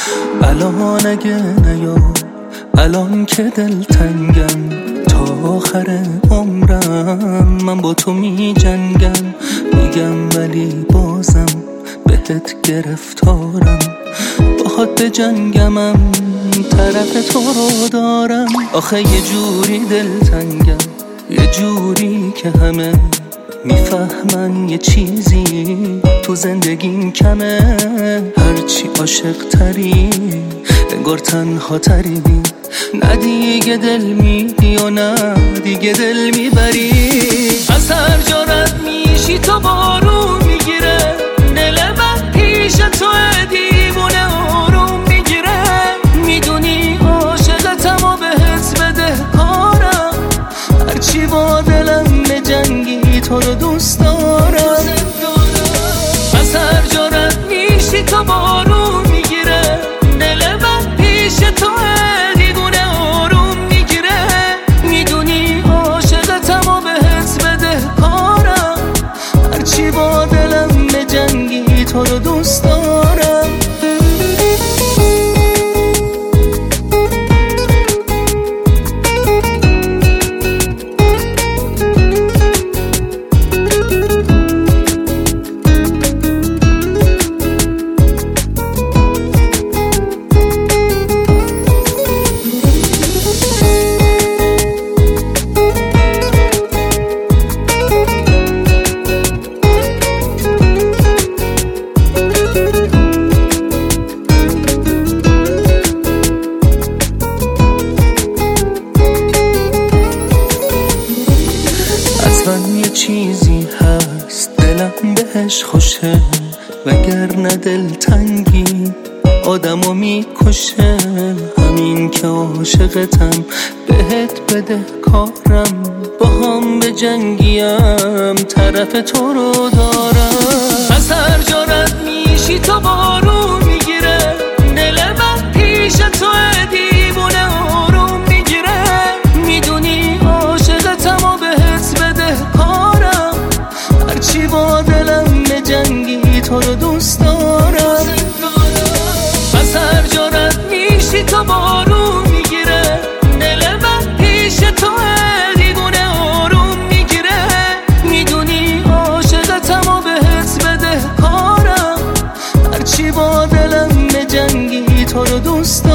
الان اگه نیا، الان که دلتنگم، تا آخر عمرم من با تو می جنگم. میگم ولی بازم بهت گرفتارم، باهات به جنگمم، طرف تو رو دارم. آخه یه جوری دلتنگم، یه جوری که همه میفهمن یه چیزی تو زندگیم کمه. هرچی عاشق تری انگار تنها تری، نه دیگه دل میدی و نه دیگه دل میبری. از هر جا رد میشی تو بارون میگیره، دل من پیش تو دیوونه آروم میگیره. میدونی عاشقتم و بهت بده کارم، هرچی با دلم به جنگی تو رو دوست دارم. از هر جا رد میشی تو بارون میگیره، دل من پیش تو دیوونه آروم میگیره. میدونی عاشقتم و بهت بده کارم، هرچی با دلم به جنگی تو رو دوست دارم. یه چیزی هست دلم بهش خوشه، وگرنه دلتنگی آدمو میکشه. همین که عاشقتم بهت بده کارم، با هم به جنگیم، طرف تو رو دارم. از هر جا رد میشی تو بارون میگیره، دل من پیش تو دیوونه آروم میگیره. میدونی عاشقتم و بهت بده کارم، هرچی با دلم به جنگی تو رو دوست دارم. از هر جا رد میشی تو بارون میگیره، دل من پیش تو دیوونه آروم میگیره. میدونی عاشقتم و بهت بده کارم، هرچی با دلم به جنگی تو رو دوست دارم.